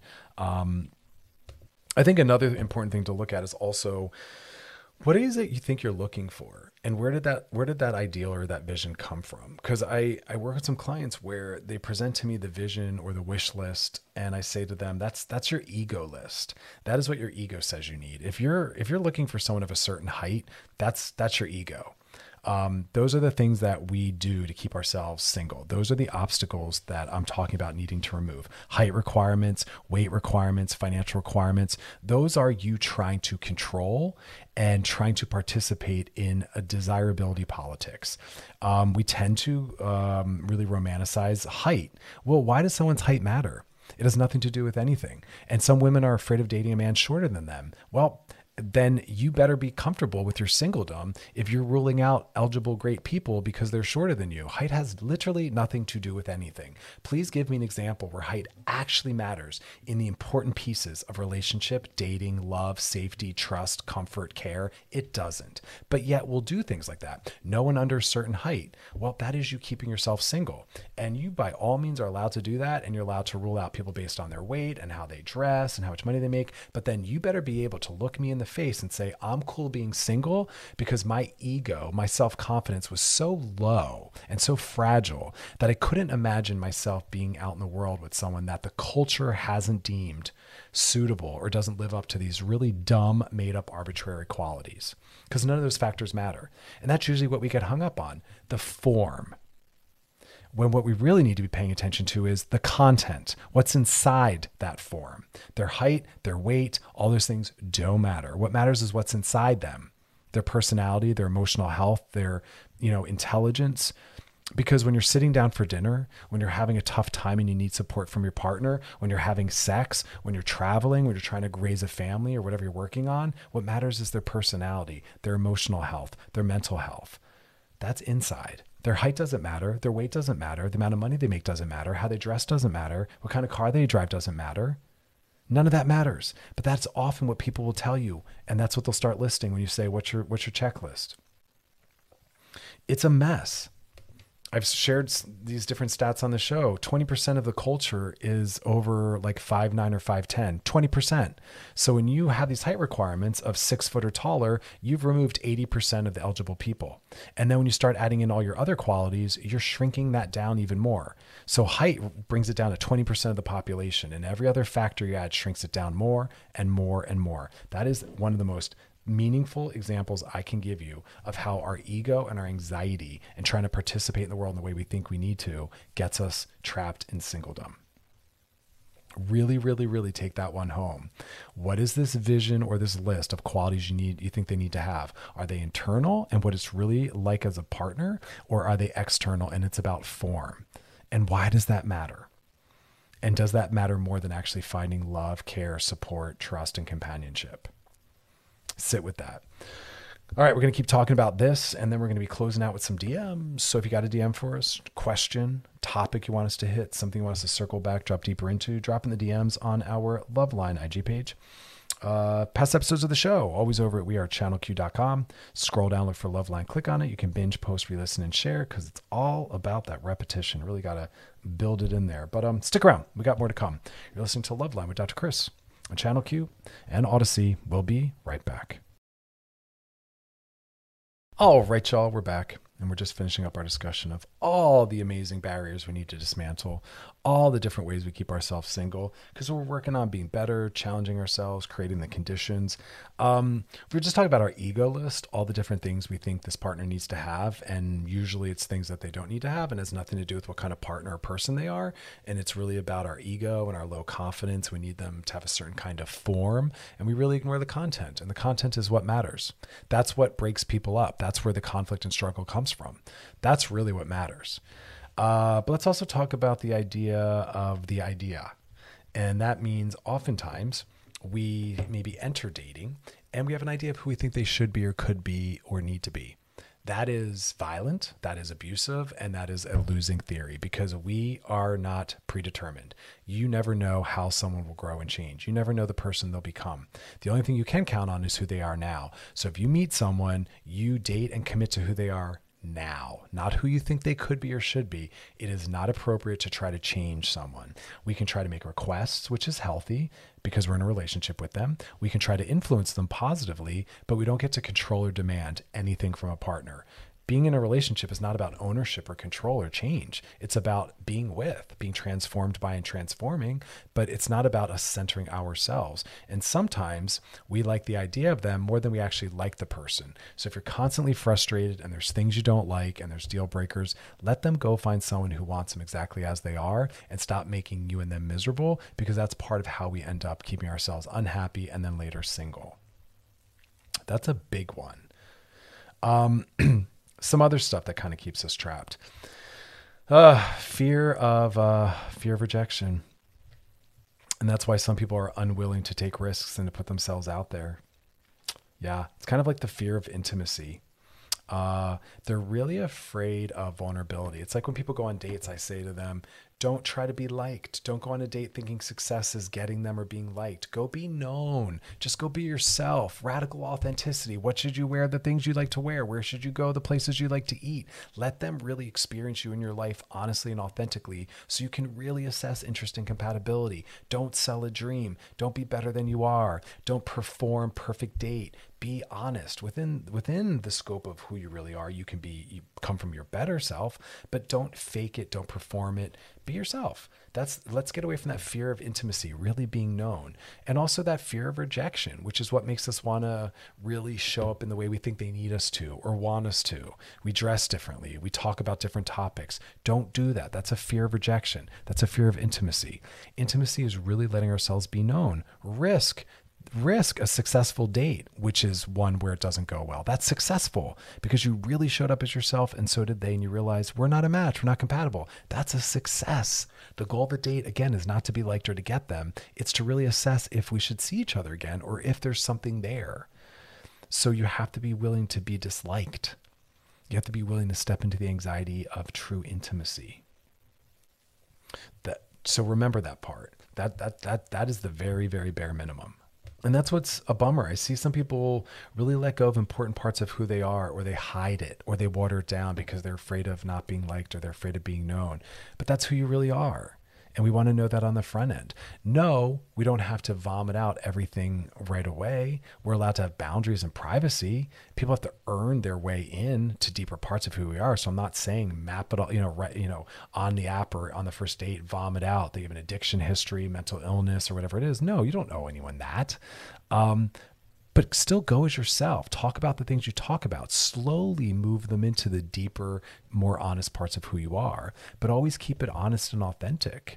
I think another important thing to look at is also, what is it you think you're looking for? And where did that ideal or that vision come from? Because I work with some clients where they present to me the vision or the wish list, and I say to them, that's your ego list. That is what your ego says you need. If you're looking for someone of a certain height, that's your ego. Those are the things that we do to keep ourselves single. Those are the obstacles that I'm talking about needing to remove. Height requirements, weight requirements, financial requirements. Those are you trying to control and trying to participate in a desirability politics. We tend to really romanticize height. Well, why does someone's height matter? It has nothing to do with anything. And some women are afraid of dating a man shorter than them. Well, then you better be comfortable with your singledom if you're ruling out eligible great people because they're shorter than you. Height has literally nothing to do with anything. Please give me an example where height actually matters in the important pieces of relationship, dating, love, safety, trust, comfort, care. It doesn't. But yet we'll do things like that. No one under a certain height. Well, that is you keeping yourself single. And you by all means are allowed to do that, and you're allowed to rule out people based on their weight and how they dress and how much money they make. But then you better be able to look me in the face and say, I'm cool being single because my ego, my self-confidence was so low and so fragile that I couldn't imagine myself being out in the world with someone that the culture hasn't deemed suitable or doesn't live up to these really dumb, made up, arbitrary qualities. Because none of those factors matter. And that's usually what we get hung up on, the form. When what we really need to be paying attention to is the content, what's inside that form. Their height, their weight, all those things don't matter. What matters is what's inside them, their personality, their emotional health, their, intelligence. Because when you're sitting down for dinner, when you're having a tough time and you need support from your partner, when you're having sex, when you're traveling, when you're trying to raise a family or whatever you're working on, what matters is their personality, their emotional health, their mental health. That's inside. Their height doesn't matter. Their weight doesn't matter. The amount of money they make doesn't matter. How they dress doesn't matter. What kind of car they drive doesn't matter. None of that matters. But that's often what people will tell you. And that's what they'll start listing when you say, what's your checklist? It's a mess. I've shared these different stats on the show. 20% of the culture is over like 5'9" or 5'10", 20%. So when you have these height requirements of 6 foot or taller, you've removed 80% of the eligible people. And then when you start adding in all your other qualities, you're shrinking that down even more. So height brings it down to 20% of the population, and every other factor you add shrinks it down more and more and more. That is one of the most meaningful examples I can give you of how our ego and our anxiety and trying to participate in the world in the way we think we need to gets us trapped in singledom. Really, really, really take that one home. What is this vision or this list of qualities you think they need to have? Are they internal and what it's really like as a partner, or are they external and it's about form? And why does that matter? And does that matter more than actually finding love, care, support, trust, and companionship? Sit with that. All right, we're going to keep talking about this, and then we're going to be closing out with some DMs. So if you got a DM for us, question, topic you want us to hit, something you want us to circle back, drop deeper into, drop in the DMs on our Loveline IG page. Past episodes of the show, always over at wearechannelq.com. Scroll down, look for Loveline, click on it. You can binge, post, re-listen, and share, because it's all about that repetition. Really got to build it in there. But stick around. We got more to come. You're listening to Loveline with Dr. Chris on Channel Q and Odyssey. We'll be right back. All right, y'all, we're back, and we're just finishing up our discussion of all the amazing barriers we need to dismantle, all the different ways we keep ourselves single, because we're working on being better, challenging ourselves, creating the conditions. We're just talking about our ego list, all the different things we think this partner needs to have, and usually it's things that they don't need to have, and has nothing to do with what kind of partner or person they are, and it's really about our ego and our low confidence. We need them to have a certain kind of form, and we really ignore the content, and the content is what matters. That's what breaks people up. That's where the conflict and struggle comes from. That's really what matters. But let's also talk about the idea of the idea. And that means oftentimes we maybe enter dating and we have an idea of who we think they should be or could be or need to be. That is violent, that is abusive, and that is a losing theory, because we are not predetermined. You never know how someone will grow and change. You never know the person they'll become. The only thing you can count on is who they are now. So if you meet someone, you date and commit to who they are now, not who you think they could be or should be. It is not appropriate to try to change someone. We can try to make requests, which is healthy because we're in a relationship with them. We can try to influence them positively, but we don't get to control or demand anything from a partner. Being in a relationship is not about ownership or control or change. It's about being with, being transformed by and transforming, but it's not about us centering ourselves. And sometimes we like the idea of them more than we actually like the person. So if you're constantly frustrated and there's things you don't like and there's deal breakers, let them go find someone who wants them exactly as they are and stop making you and them miserable, because that's part of how we end up keeping ourselves unhappy and then later single. That's a big one. Some other stuff that kind of keeps us trapped. Fear of rejection. And that's why some people are unwilling to take risks and to put themselves out there. Yeah, it's kind of like the fear of intimacy. They're really afraid of vulnerability. It's like when people go on dates, I say to them, don't try to be liked. Don't go on a date thinking success is getting them or being liked. Go be known. Just go be yourself. Radical authenticity. What should you wear? The things you like to wear. Where should you go? The places you like to eat. Let them really experience you in your life honestly and authentically so you can really assess interest and compatibility. Don't sell a dream. Don't be better than you are. Don't perform perfect date. Be honest within the scope of who you really are. You come from your better self, but don't fake it. Don't perform it. Be yourself. Let's get away from that fear of intimacy, really being known. And also that fear of rejection, which is what makes us want to really show up in the way we think they need us to or want us to. We dress differently. We talk about different topics. Don't do that. That's a fear of rejection. That's a fear of intimacy. Intimacy is really letting ourselves be known. Risk a successful date, which is one where it doesn't go well. That's successful because you really showed up as yourself and so did they, and you realize we're not a match, we're not compatible. That's a success. The goal of the date, again, is not to be liked or to get them. It's to really assess if we should see each other again or if there's something there. So you have to be willing to be disliked. You have to be willing to step into the anxiety of true intimacy. So remember that part. That is the very, very bare minimum. And that's what's a bummer. I see some people really let go of important parts of who they are, or they hide it, or they water it down because they're afraid of not being liked or they're afraid of being known. But that's who you really are. And we want to know that on the front end. No, we don't have to vomit out everything right away. We're allowed to have boundaries and privacy. People have to earn their way in to deeper parts of who we are. So I'm not saying map it all, on the app or on the first date, vomit out. They have an addiction history, mental illness, or whatever it is. No, you don't owe anyone that. But still go as yourself. Talk about the things you talk about. Slowly move them into the deeper, more honest parts of who you are. But always keep it honest and authentic.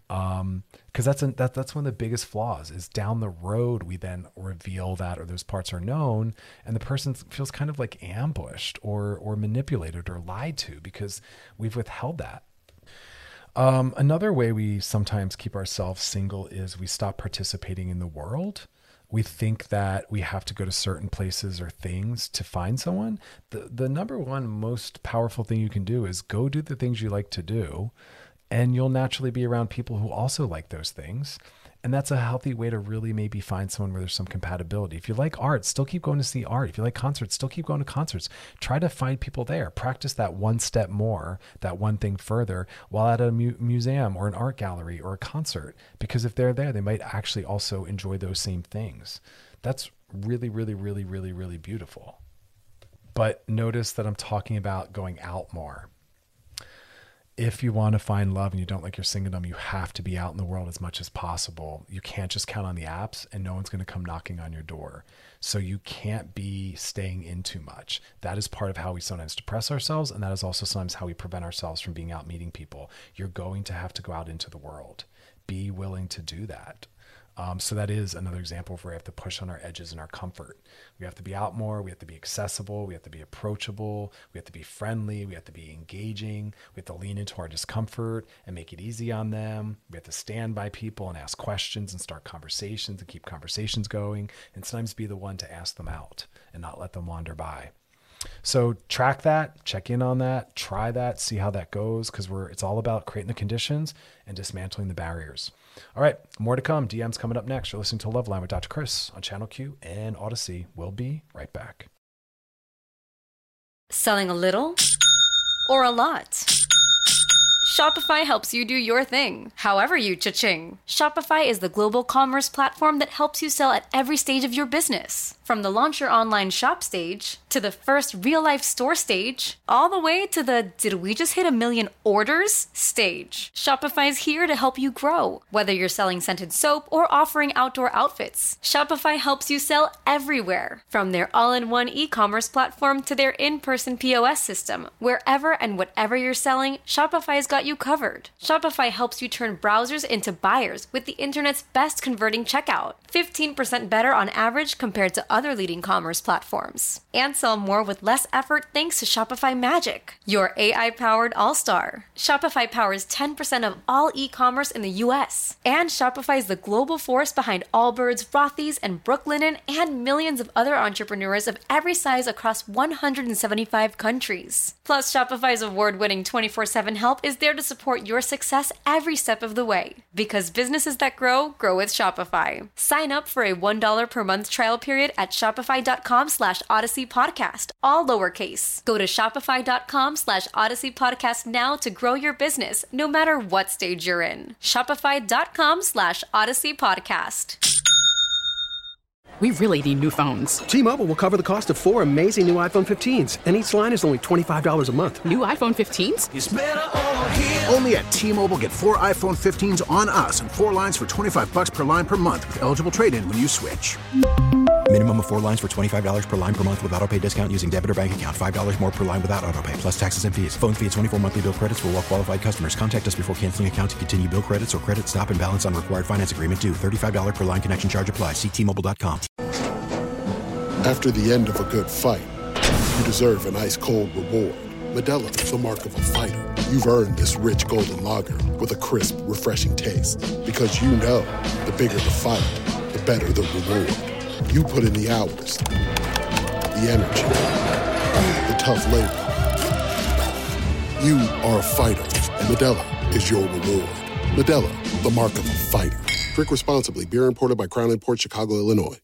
Because that's one of the biggest flaws is down the road, we then reveal that, or those parts are known, and the person feels kind of like ambushed or manipulated or lied to because we've withheld that. Another way we sometimes keep ourselves single is we stop participating in the world. We think that we have to go to certain places or things to find someone. The number one most powerful thing you can do is go do the things you like to do, and you'll naturally be around people who also like those things. And that's a healthy way to really maybe find someone where there's some compatibility. If you like art, still keep going to see art. If you like concerts, still keep going to concerts. Try to find people there. Practice that one step more, that one thing further while at a museum or an art gallery or a concert. Because if they're there, they might actually also enjoy those same things. That's really, really, really, really, really beautiful. But notice that I'm talking about going out more. If you want to find love and you don't like your singledom, you have to be out in the world as much as possible. You can't just count on the apps, and no one's going to come knocking on your door. So you can't be staying in too much. That is part of how we sometimes depress ourselves, and that is also sometimes how we prevent ourselves from being out meeting people. You're going to have to go out into the world. Be willing to do that. So that is another example of where we have to push on our edges and our comfort. We have to be out more. We have to be accessible. We have to be approachable. We have to be friendly. We have to be engaging. We have to lean into our discomfort and make it easy on them. We have to stand by people and ask questions and start conversations and keep conversations going, and sometimes be the one to ask them out and not let them wander by. So track that, check in on that, try that, see how that goes, because it's all about creating the conditions and dismantling the barriers. All right, more to come. DM's coming up next. You're listening to Love Line with Dr. Chris on Channel Q and Odyssey. We'll be right back. Selling a little or a lot? Shopify helps you do your thing, however you cha-ching. Shopify is the global commerce platform that helps you sell at every stage of your business. From the launch your online shop stage, to the first real-life store stage, all the way to the did we just hit 1 million orders stage. Shopify's here to help you grow. Whether you're selling scented soap or offering outdoor outfits, Shopify helps you sell everywhere. From their all-in-one e-commerce platform to their in-person POS system, wherever and whatever you're selling, Shopify's got you covered. Shopify helps you turn browsers into buyers with the internet's best converting checkout. 15% better on average compared to other leading commerce platforms. And sell more with less effort thanks to Shopify Magic, your AI-powered all-star. Shopify powers 10% of all e-commerce in the US. And Shopify is the global force behind Allbirds, Rothy's, and Brooklinen, and millions of other entrepreneurs of every size across 175 countries. Plus, Shopify's award-winning 24/7 help is there to support your success every step of the way. Because businesses that grow, grow with Shopify. Sign up for a $1 per month trial period at shopify.com/Odyssey Podcast, all lowercase. Go to shopify.com/Odyssey Podcast now to grow your business, no matter what stage you're in. Shopify.com/Odyssey Podcast. We really need new phones. T-Mobile will cover the cost of 4 amazing new iPhone 15s, and each line is only $25 a month. New iPhone 15s? It's better over here. Only at T-Mobile, get 4 iPhone 15s on us and 4 lines for $25 per line per month with eligible trade-in when you switch. Minimum of 4 lines for $25 per line per month with autopay discount using debit or bank account. $5 more per line without autopay, plus taxes and fees. Phone fee at 24 monthly bill credits for well-qualified customers. Contact us before canceling account to continue bill credits or credit stop and balance on required finance agreement due. $35 per line connection charge applies. See T-Mobile.com. After the end of a good fight, you deserve an ice-cold reward. Modelo is the mark of a fighter. You've earned this rich golden lager with a crisp, refreshing taste. Because you know, the bigger the fight, the better the reward. You put in the hours, the energy, the tough labor. You are a fighter, and Modelo is your reward. Modelo, the mark of a fighter. Drink responsibly. Beer imported by Crown Imports, Chicago, Illinois.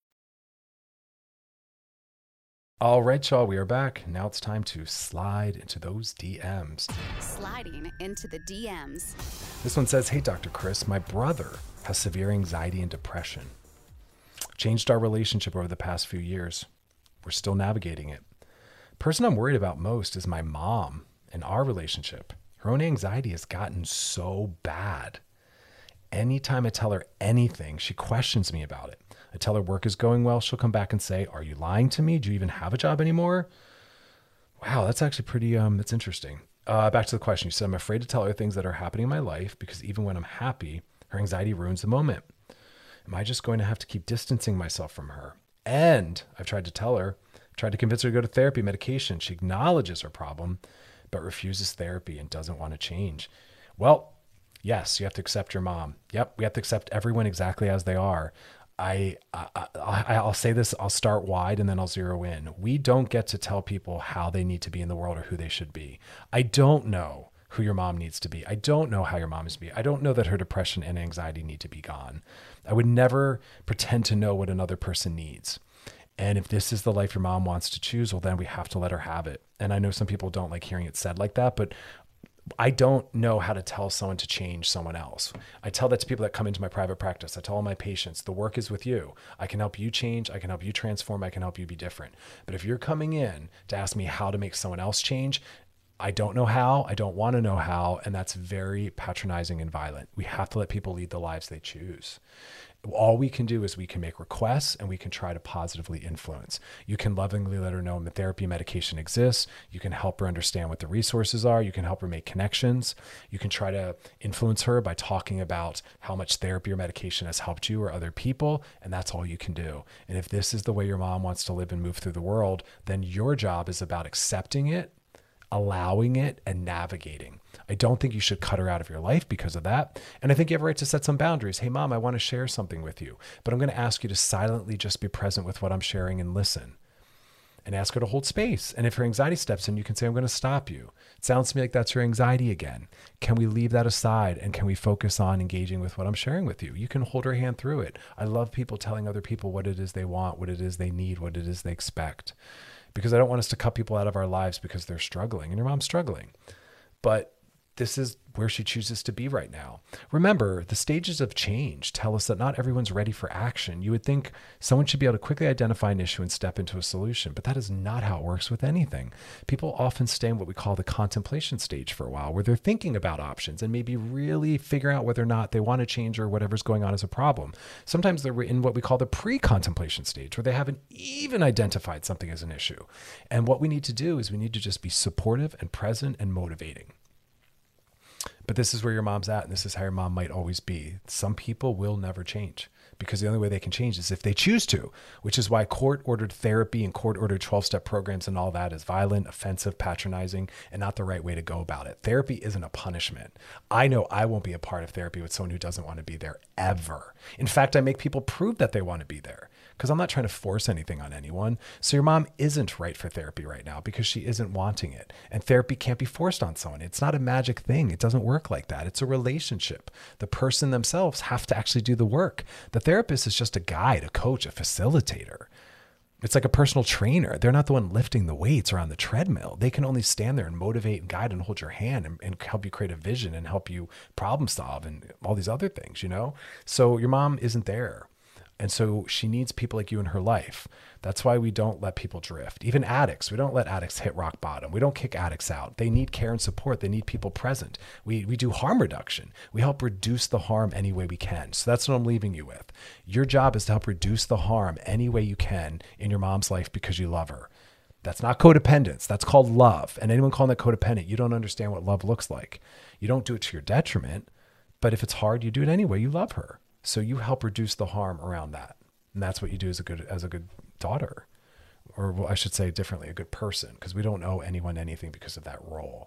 All right, y'all, we are back. Now it's time to slide into those DMs. Sliding into the DMs. This one says, "Hey, Dr. Chris, my brother has severe anxiety and depression. Changed our relationship over the past few years. We're still navigating it. Person I'm worried about most is my mom and our relationship. Her own anxiety has gotten so bad. Anytime I tell her anything, she questions me about it. I tell her work is going well. She'll come back and say, 'Are you lying to me? Do you even have a job anymore?' Wow, that's actually pretty, that's interesting. Back to the question. You said, I'm afraid to tell her things that are happening in my life because even when I'm happy, her anxiety ruins the moment. Am I just going to have to keep distancing myself from her? And I've tried to tell her, tried to convince her to go to therapy, medication. She acknowledges her problem, but refuses therapy and doesn't want to change. Well, yes, you have to accept your mom. Yep, we have to accept everyone exactly as they are. I'll say this, I'll start wide and then I'll zero in. We don't get to tell people how they need to be in the world or who they should be. I don't know who your mom needs to be. I don't know how your mom is to be. I don't know that her depression and anxiety need to be gone. I would never pretend to know what another person needs. And if this is the life your mom wants to choose, well, then we have to let her have it. And I know some people don't like hearing it said like that, but I don't know how to tell someone to change someone else. I tell that to people that come into my private practice. I tell all my patients, the work is with you. I can help you change. I can help you transform. I can help you be different. But if you're coming in to ask me how to make someone else change, I don't know how. I don't want to know how. And that's very patronizing and violent. We have to let people lead the lives they choose. All we can do is we can make requests and we can try to positively influence. You can lovingly let her know the therapy medication exists. You can help her understand what the resources are. You can help her make connections. You can try to influence her by talking about how much therapy or medication has helped you or other people. And that's all you can do. And if this is the way your mom wants to live and move through the world, then your job is about accepting it, allowing it, and navigating. I don't think you should cut her out of your life because of that. And I think you have a right to set some boundaries. Hey, mom, I want to share something with you, but I'm going to ask you to silently just be present with what I'm sharing and listen, and ask her to hold space. And if her anxiety steps in, you can say, I'm going to stop you. It sounds to me like that's her anxiety again. Can we leave that aside? And can we focus on engaging with what I'm sharing with you? You can hold her hand through it. I love people telling other people what it is they want, what it is they need, what it is they expect, because I don't want us to cut people out of our lives because they're struggling, and your mom's struggling. But this is where she chooses to be right now. Remember, the stages of change tell us that not everyone's ready for action. You would think someone should be able to quickly identify an issue and step into a solution, but that is not how it works with anything. People often stay in what we call the contemplation stage for a while, where they're thinking about options and maybe really figuring out whether or not they want to change or whatever's going on is a problem. Sometimes they're in what we call the pre-contemplation stage, where they haven't even identified something as an issue. And what we need to do is we need to just be supportive and present and motivating. But this is where your mom's at, and this is how your mom might always be. Some people will never change because the only way they can change is if they choose to, which is why court-ordered therapy and court-ordered 12-step programs and all that is violent, offensive, patronizing, and not the right way to go about it. Therapy isn't a punishment. I know I won't be a part of therapy with someone who doesn't want to be there ever. In fact, I make people prove that they want to be there, because I'm not trying to force anything on anyone. So your mom isn't right for therapy right now because she isn't wanting it. And therapy can't be forced on someone. It's not a magic thing. It doesn't work like that. It's a relationship. The person themselves have to actually do the work. The therapist is just a guide, a coach, a facilitator. It's like a personal trainer. They're not the one lifting the weights or on the treadmill. They can only stand there and motivate and guide and hold your hand and help you create a vision and help you problem solve and all these other things, you know? So your mom isn't there. And so she needs people like you in her life. That's why we don't let people drift. Even addicts, we don't let addicts hit rock bottom. We don't kick addicts out. They need care and support. They need people present. We do harm reduction. We help reduce the harm any way we can. So that's what I'm leaving you with. Your job is to help reduce the harm any way you can in your mom's life because you love her. That's not codependence. That's called love. And anyone calling that codependent, you don't understand what love looks like. You don't do it to your detriment, but if it's hard, you do it anyway. You love her. So you help reduce the harm around that. And that's what you do as a good daughter, or well, I should say differently, a good person, because we don't owe anyone anything because of that role.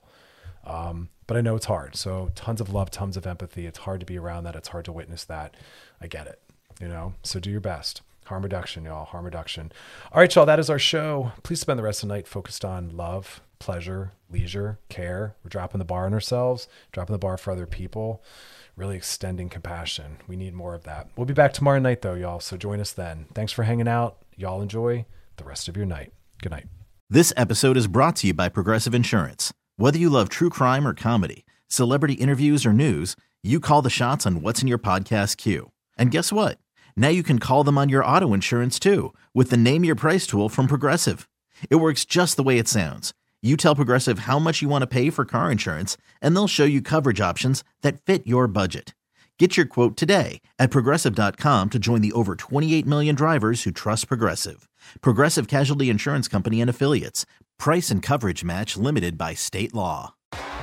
But I know it's hard. So tons of love, tons of empathy. It's hard to be around that. It's hard to witness that. I get it, you know? So do your best. Harm reduction, y'all, harm reduction. All right, y'all, that is our show. Please spend the rest of the night focused on love, pleasure, leisure, care. We're dropping the bar on ourselves, dropping the bar for other people, really extending compassion. We need more of that. We'll be back tomorrow night, though, y'all, so join us then. Thanks for hanging out. Y'all enjoy the rest of your night. Good night. This episode is brought to you by Progressive Insurance. Whether you love true crime or comedy, celebrity interviews or news, you call the shots on what's in your podcast queue. And guess what? Now you can call them on your auto insurance, too, with the Name Your Price tool from Progressive. It works just the way it sounds. You tell Progressive how much you want to pay for car insurance, and they'll show you coverage options that fit your budget. Get your quote today at Progressive.com to join the over 28 million drivers who trust Progressive. Progressive Casualty Insurance Company and Affiliates. Price and coverage match limited by state law.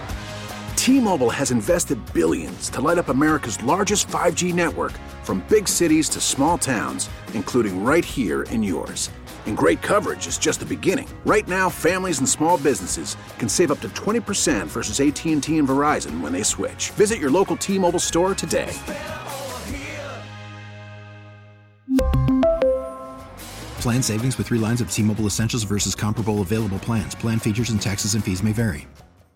T-Mobile has invested billions to light up America's largest 5G network, from big cities to small towns, including right here in yours. And great coverage is just the beginning. Right now, families and small businesses can save up to 20% versus AT&T and Verizon when they switch. Visit your local T-Mobile store today. Plan savings with 3 lines of T-Mobile Essentials versus comparable available plans. Plan features and taxes and fees may vary.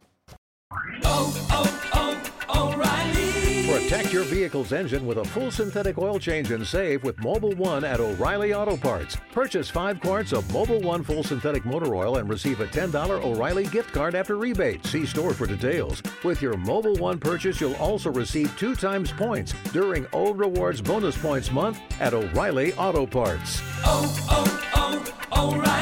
Protect your vehicle's engine with a full synthetic oil change and save with Mobil 1 at O'Reilly Auto Parts. Purchase 5 quarts of Mobil 1 full synthetic motor oil and receive a $10 O'Reilly gift card after rebate. See store for details. With your Mobil 1 purchase, you'll also receive 2 times points during O Rewards Bonus Points Month at O'Reilly Auto Parts. O'Reilly.